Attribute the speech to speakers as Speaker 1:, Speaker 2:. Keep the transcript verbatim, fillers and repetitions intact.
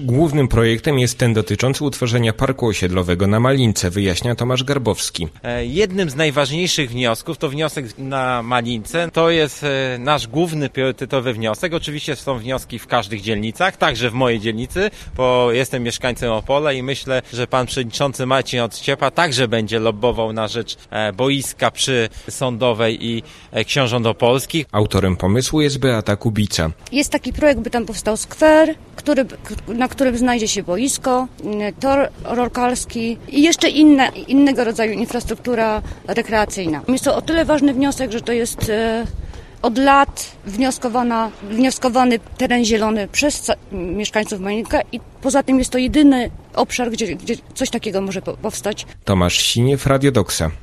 Speaker 1: Głównym projektem jest ten dotyczący utworzenia parku osiedlowego na Malince, wyjaśnia Tomasz Garbowski.
Speaker 2: Jednym z najważniejszych wniosków to wniosek na Malince. To jest nasz główny priorytetowy wniosek. Oczywiście są wnioski w każdych dzielnicach, także w mojej dzielnicy, bo jestem mieszkańcem Opola i myślę, że pan przewodniczący Marcin Odciepa także będzie lobbował na rzecz boiska przysądowej i książąt opolskich.
Speaker 1: Autorem pomysłu jest Beata Kubica.
Speaker 3: Jest taki projekt, by tam powstał skwer, który, na którym znajdzie się boisko, tor rolkarski i jeszcze inne, innego rodzaju infrastruktura rekreacyjna. Jest to o tyle ważny wniosek, że to jest e, od lat wnioskowana, wnioskowany teren zielony przez ca- mieszkańców Malinka i poza tym jest to jedyny obszar, gdzie, gdzie coś takiego może po- powstać.
Speaker 1: Tomasz Siniew, Radio Doksa.